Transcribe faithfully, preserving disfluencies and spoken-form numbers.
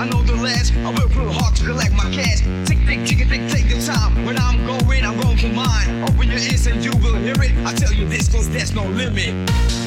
I know the last. I work real hard to collect my cash. Tick, tick, tick, tick, take the time. When I'm going, I'm going for mine. Open your ears and you will hear it. I tell you this, cause there's no limit.